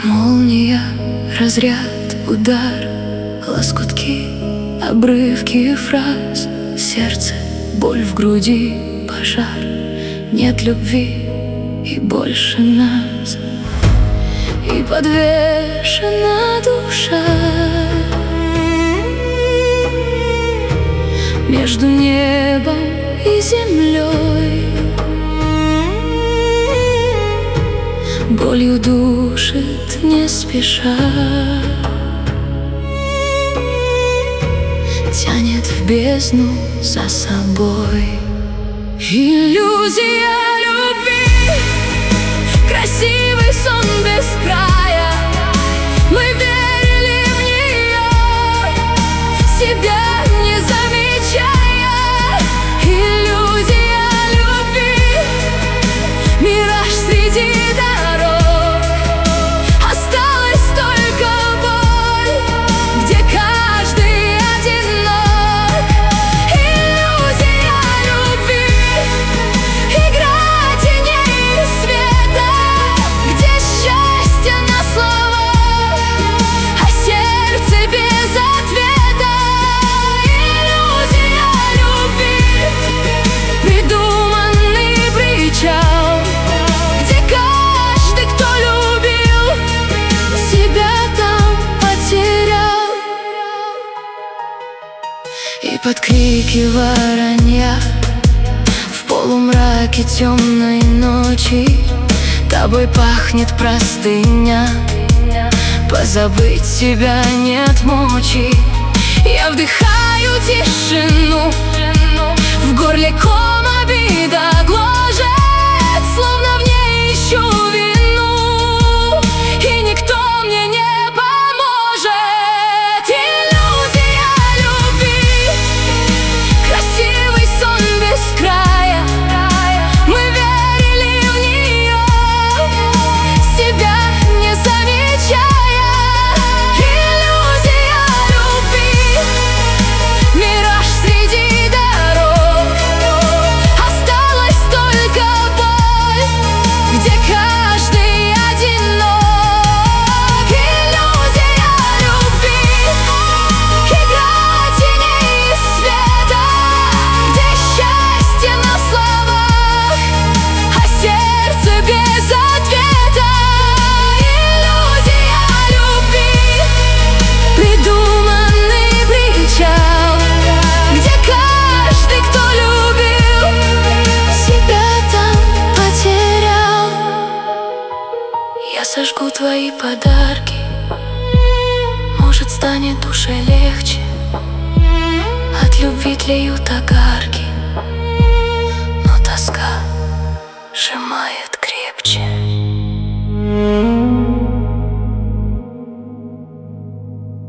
Молния, разряд, удар, лоскутки, обрывки фраз. Сердце, боль в груди, пожар. Нет любви и больше нас. И подвешена душа между небом и землей. Болью душит не спеша, тянет в бездну за собой. Иллюзия любви, красивый сон без края. Мы верили в нее, себя не замечая. Иллюзия любви, мираж среди дорог. Осталась только боль, где каждый одинок. Иллюзия любви, игра теней и света, где счастье на словах, а сердце без ответа. Иллюзия любви, придуманный причал, где каждый, кто любил, себя там потерял. И под крики воронья в полумраке темной ночи тобой пахнет простыня. Позабыть тебя нет мочи. Я вдыхаю тишину, в горле ком обида гложет, словно в ней ищу вину, и никто мне не поможет. Иллюзия любви, красивый сон без края. Мы верили в нее, себя не замечая. Иллюзия любви, мираж среди дорог. Осталась только боль, где каждый одинок. Иллюзия любви, игра теней и света, где счастье на словах, а сердце без ответа. Иллюзия любви, придуманный причал, где каждый, кто любил, себя там потерял. Я сожгу твои подарки, может, станет душе легче. От любви тлеют огарки, но тоска сжимает